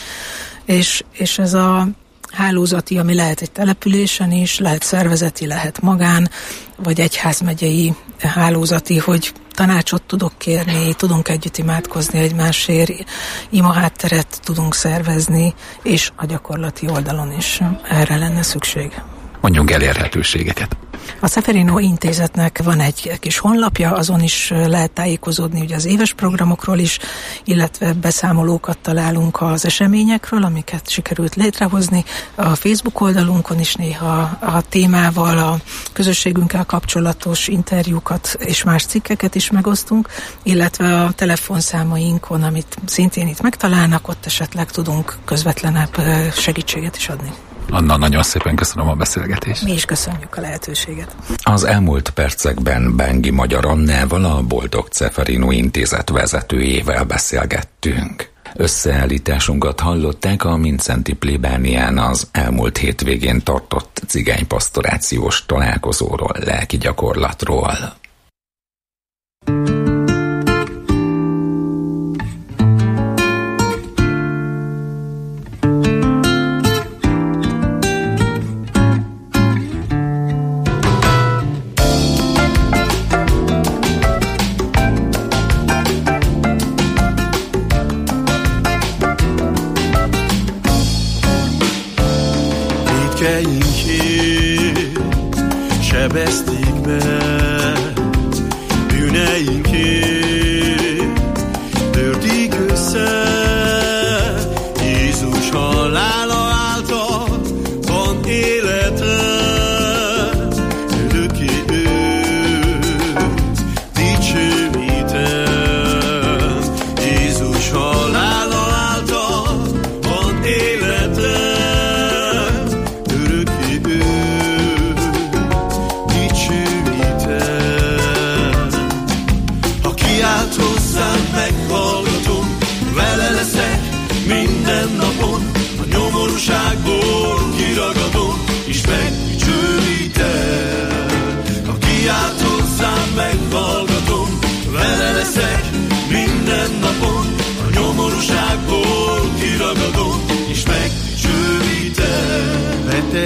és, és ez a hálózati, ami lehet egy településen is, lehet szervezeti, lehet magán, vagy egyházmegyei hálózati, hogy tanácsot tudok kérni, tudunk együtt imádkozni egymásért, imahátteret tudunk szervezni, és a gyakorlati oldalon is erre lenne szükség. Mondjunk elérhetőségeket. A Ceferino Intézetnek van egy kis honlapja, azon is lehet tájékozódni ugye az éves programokról is, illetve beszámolókat találunk az eseményekről, amiket sikerült létrehozni. A Facebook oldalunkon is néha a témával, a közösségünkkel kapcsolatos interjúkat és más cikkeket is megosztunk, illetve a telefonszámainkon, amit szintén itt megtalálnak, ott esetleg tudunk közvetlenebb segítséget is adni. Anna, nagyon szépen köszönöm a beszélgetést. Mi is köszönjük a lehetőséget. Az elmúlt percekben Bengi Magyar Annával, a Boldog Ceferino Intézet vezetőjével beszélgettünk. Összeállításunkat hallották a Mindszenty plébánián az elmúlt hétvégén tartott cigánypastorációs találkozóról, lelki gyakorlatról. Sebezték meg bűneinkért, törték össze Jézus halála által van életem, örökké őt dicsőítem. Jézus halála által van életem,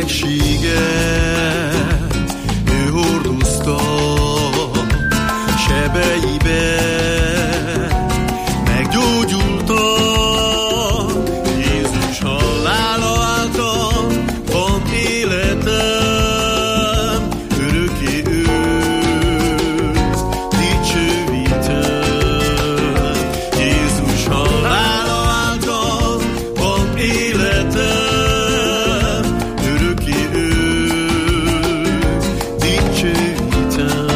betegséget ő hordozta sebeibe, meggyógyultak. Jézus halála által van életem, örökké őt dicsőítem. Jézus halála által van életem, örökké őt dicsőítem.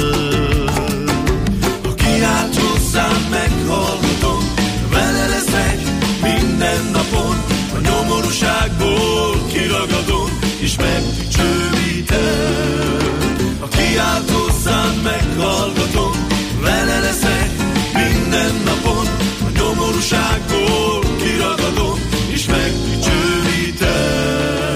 Ha kiált hozzám, meghallgatom, vele leszek minden napon, a nyomorúságból kiragadom, és megdicsőítem. Ha kiált hozzám, meghallgatom, vele leszek minden napon, a nyomorúságból kiragadom, és megdicsőítem.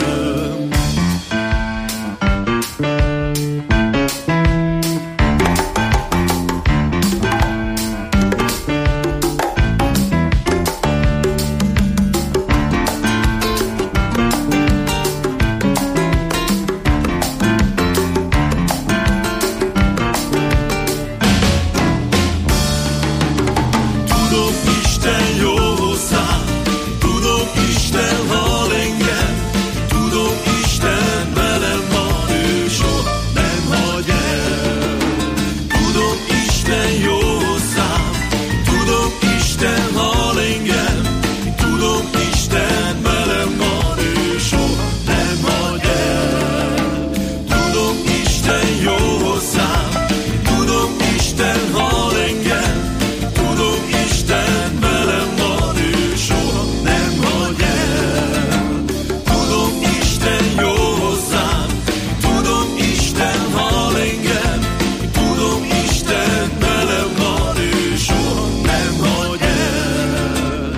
Tudom, Isten jó hozzám, tudom, Isten hall engem, tudom, Isten velem van, ő soha nem hagy el. Tudom, Isten jó hozzám, tudom, Isten hall engem, tudom, Isten velem van, ő soha nem hagy el. Tudom, Isten jó hozzám, tudom, Isten hall engem, tudom, Isten velem van, ő soha nem hagy el. Tudom, Isten jó hozzám, tudom, Isten hall engem, tudom, Isten velem van, ő soha nem hagy el.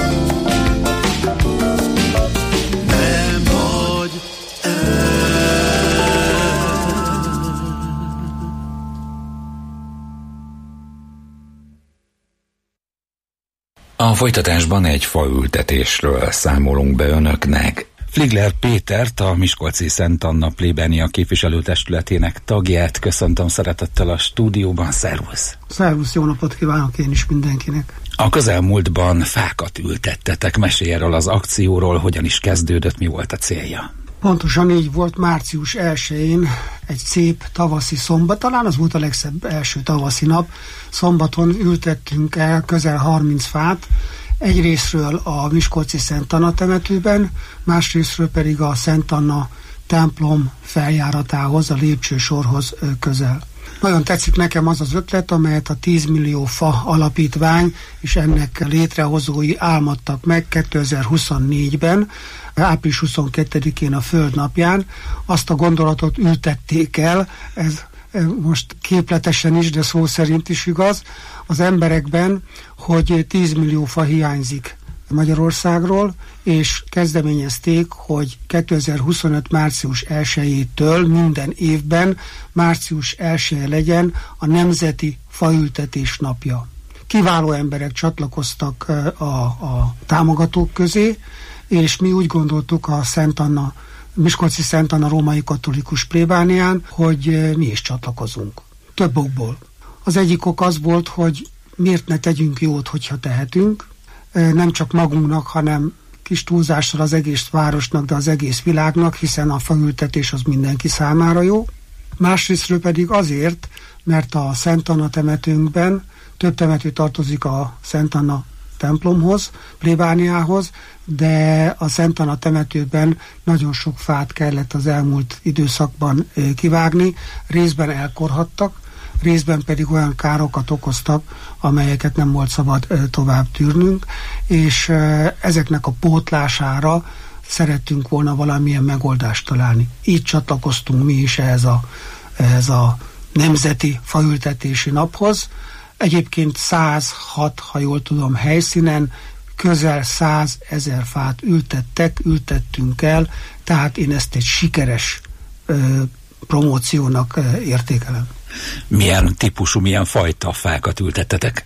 Nem hagy el. A folytatásban egy faültetésről számolunk be önöknek. Fligler Pétert, a Miskolci Szent Anna plébánia képviselőtestületének tagját köszöntöm szeretettel a stúdióban. Szervusz! Szervusz, jó napot kívánok én is mindenkinek! A közelmúltban fákat ültettetek. Mesélj erről az akcióról, hogyan is kezdődött, mi volt a célja? Pontosan így volt, március elsején, egy szép tavaszi szombat, talán az volt a legszebb első tavaszi nap. Szombaton ültettünk el közel harminc fát, egyrészről a Miskolci Szent Anna temetőben, másrészről pedig a Szent Anna templom feljáratához, a lépcsősorhoz ö, közel. Nagyon tetszik nekem az az ötlet, amelyet a tíz millió fa alapítvány és ennek létrehozói álmodtak meg kétezer-huszonnégyben, április huszonkettedikén a Föld napján. Azt a gondolatot ültették el, ez most képletesen is, de szó szerint is igaz, az emberekben, hogy tíz millió fa hiányzik Magyarországról, és kezdeményezték, hogy kétezer-huszonöt március elsejétől minden évben március elseje legyen a Nemzeti Faültetés napja. Kiváló emberek csatlakoztak a, a támogatók közé, és mi úgy gondoltuk a Szent Anna, Miskolci Szent Anna római katolikus plébánián, hogy mi is csatlakozunk. Több okból. Az egyik ok az volt, hogy miért ne tegyünk jót, hogyha tehetünk, nem csak magunknak, hanem kis túlzással az egész városnak, de az egész világnak, hiszen a faültetés az mindenki számára jó. Másrésztről pedig azért, mert a Szent Anna temetőnkben több temető tartozik a Szent Anna templomhoz, plébániához, de a Szent Anna temetőben nagyon sok fát kellett az elmúlt időszakban kivágni, részben elkorhattak, részben pedig olyan károkat okoztak, amelyeket nem volt szabad tovább tűrnünk, és ezeknek a pótlására szerettünk volna valamilyen megoldást találni. Így csatlakoztunk mi is ehhez a, ehhez a Nemzeti Faültetési Naphoz. Egyébként százhat, ha jól tudom, helyszínen közel százezer fát ültettek, ültettünk el, tehát én ezt egy sikeres ö, promóciónak ö, értékelem. Milyen típusú, milyen fajta fákat ültettetek?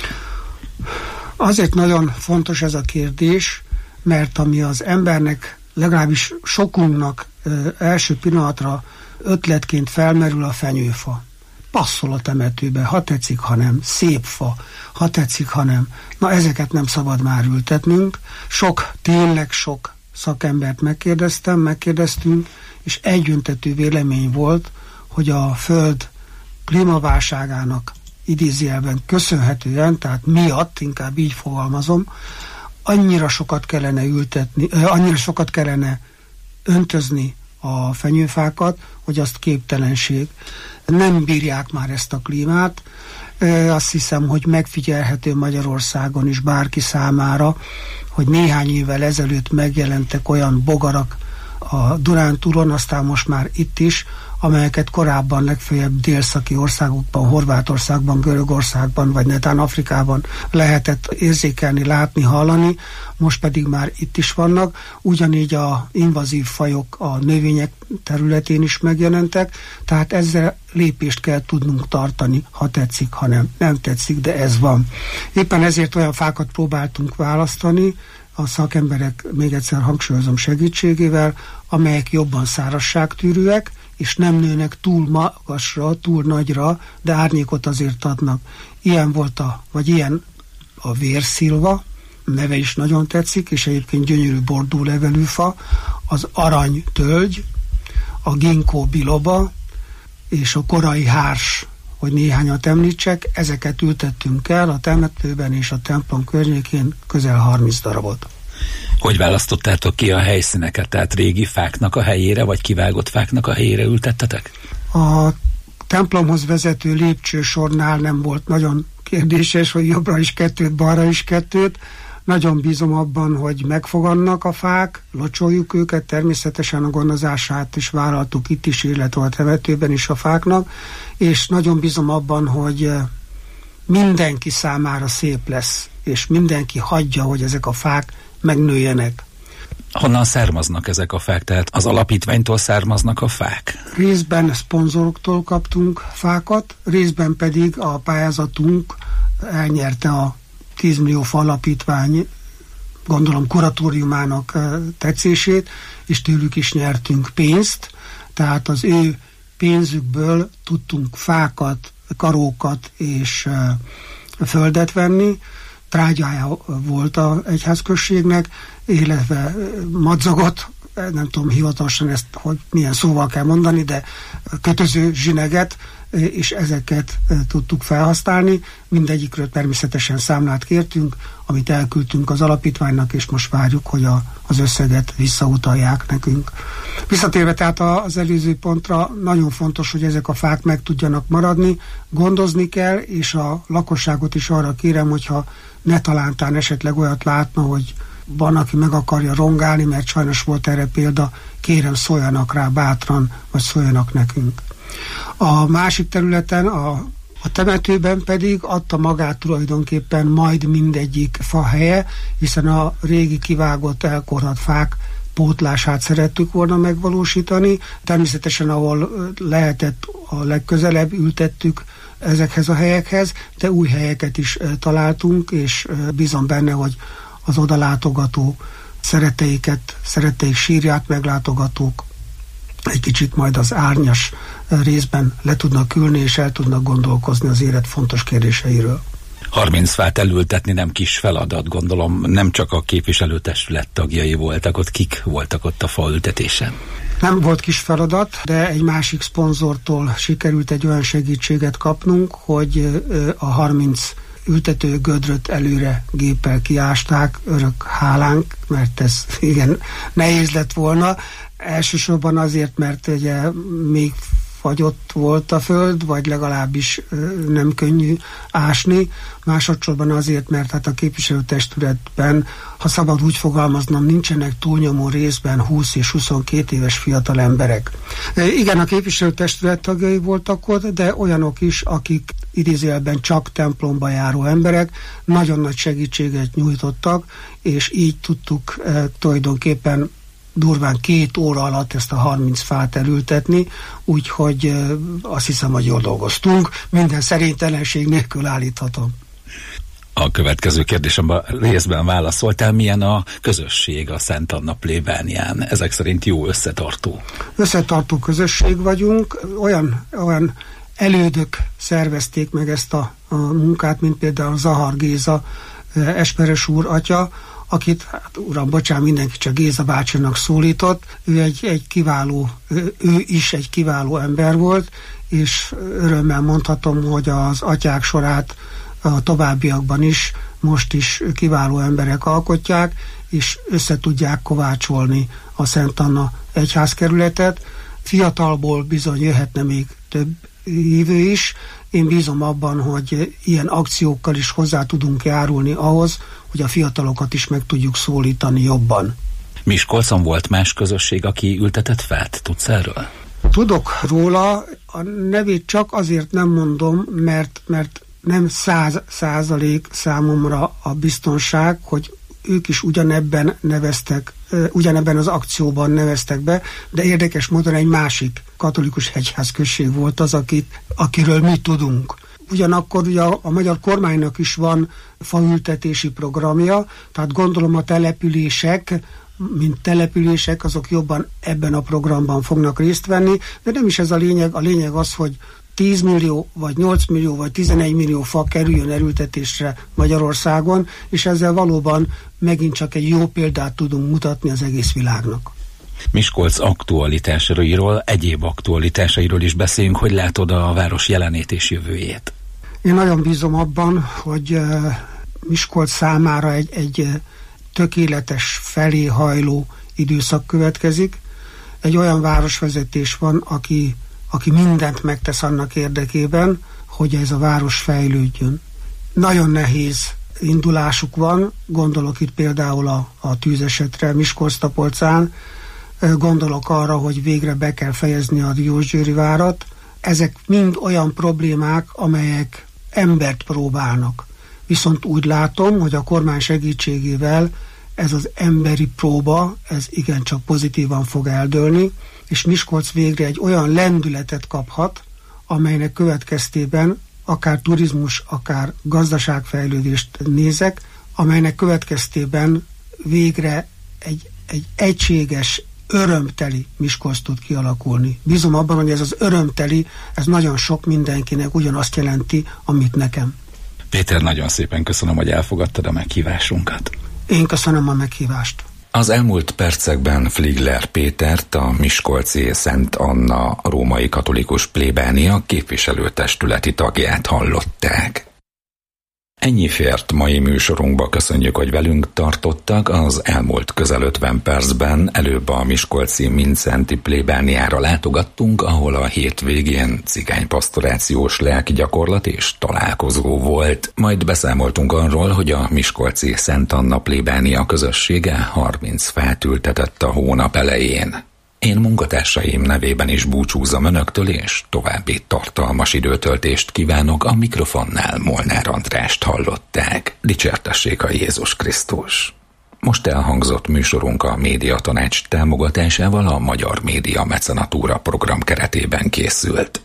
Azért nagyon fontos ez a kérdés, mert ami az embernek legalábbis sokunknak ö, első pillanatra ötletként felmerül a fenyőfa. Passzol a temetőbe, ha tetszik, ha nem. Szép fa, ha tetszik, ha nem. Na, ezeket nem szabad már ültetnünk. Sok, tényleg sok szakembert megkérdeztem, megkérdeztünk, és egyöntetű vélemény volt, hogy a Föld klímaválságának idézőjelben köszönhetően, tehát miatt, inkább így fogalmazom, annyira sokat kellene ültetni, annyira sokat kellene öntözni a fenyőfákat, hogy azt képtelenség. Nem bírják már ezt a klímát. Azt hiszem, hogy megfigyelhető Magyarországon is bárki számára, hogy néhány évvel ezelőtt megjelentek olyan bogarak a Dunántúlon, aztán most már itt is, amelyeket korábban legfeljebb délszaki országokban, Horvátországban, Görögországban, vagy netán Afrikában lehetett érzékelni, látni, hallani, most pedig már itt is vannak. Ugyanígy a invazív fajok a növények területén is megjelentek, tehát ezzel lépést kell tudnunk tartani, ha tetszik, ha nem. Nem tetszik, de ez van. Éppen ezért olyan fákat próbáltunk választani, a szakemberek, még egyszer hangsúlyozom, segítségével, amelyek jobban szárazságtűrűek, és nem nőnek túl magasra, túl nagyra, de árnyékot azért adnak. Ilyen volt a, vagy ilyen a vérszilva, neve is nagyon tetszik, és egyébként gyönyörű bordó levelű fa, az aranytölgy, a ginkgo biloba, és a korai hárs, hogy néhányat említsek, ezeket ültettünk el a temetőben és a templom környékén közel harminc darabot. Hogy választottátok ki a helyszíneket? Tehát régi fáknak a helyére, vagy kivágott fáknak a helyére ültettetek? A templomhoz vezető lépcsősornál nem volt nagyon kérdéses, hogy jobbra is kettőt, balra is kettőt. Nagyon bízom abban, hogy megfogadnak a fák, locsoljuk őket, természetesen a gondozását is vállaltuk itt is, illetve a temetőben is a fáknak, és nagyon bízom abban, hogy mindenki számára szép lesz, és mindenki hagyja, hogy ezek a fák megnőjenek. Honnan származnak ezek a fák? Tehát az alapítványtól származnak a fák? Részben szponzoroktól kaptunk fákat, részben pedig a pályázatunk elnyerte a tíz millió fa alapítvány, gondolom, kuratóriumának tetszését, és tőlük is nyertünk pénzt, tehát az ő pénzükből tudtunk fákat, karókat és földet venni. Trágyája volt az egyházközségnek, illetve madzagot, nem tudom hivatalosan ezt, hogy milyen szóval kell mondani, de kötöző zsineget, és ezeket tudtuk felhasználni. Mindegyikről természetesen számlát kértünk, amit elküldtünk az alapítványnak, és most várjuk, hogy a, az összeget visszautalják nekünk. Visszatérve tehát az előző pontra, nagyon fontos, hogy ezek a fák meg tudjanak maradni, gondozni kell, és a lakosságot is arra kérem, hogyha ne talántán esetleg olyat látna, hogy van, aki meg akarja rongálni, mert sajnos volt erre példa, kérem szóljanak rá bátran, vagy szóljanak nekünk. A másik területen, a, a temetőben pedig adta magát tulajdonképpen majd mindegyik fa helye, hiszen a régi kivágott, elkorhadt fák pótlását szerettük volna megvalósítani. Természetesen, ahol lehetett, a legközelebb ültettük ezekhez a helyekhez, de új helyeket is találtunk, és bízom benne, hogy az odalátogató szeretteiket, szeretteik sírját meglátogatók egy kicsit majd az árnyas részben le tudnak ülni, és el tudnak gondolkozni az élet fontos kérdéseiről. harminc fát elültetni nem kis feladat, gondolom, nem csak a képviselőtestület tagjai voltak ott, kik voltak ott a faültetésen? Nem volt kis feladat, de egy másik szponzortól sikerült egy olyan segítséget kapnunk, hogy a harminc ültető gödröt előre géppel kiásták, örök hálánk, mert ez igen nehéz lett volna. Elsősorban azért, mert ugye még fagyott volt a föld, vagy legalábbis nem könnyű ásni. Másodszorban azért, mert hát a képviselőtestületben, ha szabad úgy fogalmaznom, nincsenek túlnyomó részben húsz és huszonkét éves fiatal emberek. Igen, a képviselőtestület tagjai voltak ott, de olyanok is, akik idézőjelben csak templomba járó emberek, nagyon nagy segítséget nyújtottak, és így tudtuk eh, tulajdonképpen durván két óra alatt ezt a harminc fát elültetni, úgyhogy eh, azt hiszem, hogy jól dolgoztunk, minden szerénytelenség nélkül állíthatom. A következő kérdésemben részben válaszoltál, milyen a közösség a Szent Anna plébánián? Ezek szerint jó összetartó. Összetartó közösség vagyunk, olyan, olyan elődök szervezték meg ezt a, a munkát, mint például Zahar Géza, Esperes úr atya, akit, hát uram, bocsánat, mindenki csak Géza bácsinak szólított, ő egy, egy kiváló, ő is egy kiváló ember volt, és örömmel mondhatom, hogy az atyák sorát a továbbiakban is, most is kiváló emberek alkotják, és össze tudják kovácsolni a Szent Anna egyházkerületet. Fiatalból bizony jöhetne még több hívő is. Én bízom abban, hogy ilyen akciókkal is hozzá tudunk járulni ahhoz, hogy a fiatalokat is meg tudjuk szólítani jobban. Miskolcon volt más közösség, aki ültetett fát? Tudsz erről? Tudok róla, a nevét csak azért nem mondom, mert, mert nem száz százalék számomra a biztonság, hogy ők is ugyanebben neveztek, ugyanebben az akcióban neveztek be, de érdekes módon egy másik katolikus egyházközség volt az, akit, akiről mi tudunk. Ugyanakkor ugye a, a magyar kormánynak is van faültetési programja, tehát gondolom a települések, mint települések, azok jobban ebben a programban fognak részt venni, de nem is ez a lényeg, a lényeg az, hogy tíz millió, vagy nyolc millió, vagy tizenegy millió fa kerüljön elültetésre Magyarországon, és ezzel valóban megint csak egy jó példát tudunk mutatni az egész világnak. Miskolc aktualitásairól, egyéb aktualitásairól is beszéljünk, hogy látod a város jelenét és jövőjét. Én nagyon bízom abban, hogy Miskolc számára egy, egy tökéletes felé hajló időszak következik. Egy olyan városvezetés van, aki aki mindent megtesz annak érdekében, hogy ez a város fejlődjön. Nagyon nehéz indulásuk van, gondolok itt például a, a tűzesetre Miskolc-Tapolcán, gondolok arra, hogy végre be kell fejezni a Diósgyőri várat. Ezek mind olyan problémák, amelyek embert próbálnak. Viszont úgy látom, hogy a kormány segítségével ez az emberi próba, ez igencsak pozitívan fog eldőlni, és Miskolc végre egy olyan lendületet kaphat, amelynek következtében akár turizmus, akár gazdaságfejlődést nézek, amelynek következtében végre egy, egy egységes, örömteli Miskolc tud kialakulni. Bízom abban, hogy ez az örömteli, ez nagyon sok mindenkinek ugyanazt jelenti, amit nekem. Péter, nagyon szépen köszönöm, hogy elfogadtad a meghívásunkat. Én köszönöm a meghívást. Az elmúlt percekben Fligler Pétert, a miskolci Szent Anna római katolikus plébánia képviselőtestületi tagját hallották. Ennyi fért mai műsorunkba, köszönjük, hogy velünk tartottak. Az elmúlt közel ötven percben előbb a miskolci Mindszenti plébániára látogattunk, ahol a hétvégén cigánypastorációs lelkigyakorlat és találkozó volt. Majd beszámoltunk arról, hogy a miskolci Szent Anna plébánia közössége harminc fát ültetett a hónap elején. Én munkatársaim nevében is búcsúzom önöktől, és további tartalmas időtöltést kívánok. A mikrofonnál Molnár Andrást hallották. Dicsértessék a Jézus Krisztus! Most elhangzott műsorunk a Médiatanács támogatásával a Magyar Média Mecenatúra program keretében készült.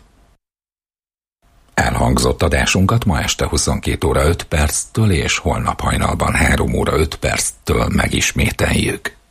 Elhangzott adásunkat ma este huszonkét óra öt perctől és holnap hajnalban három óra öt perctől megismételjük.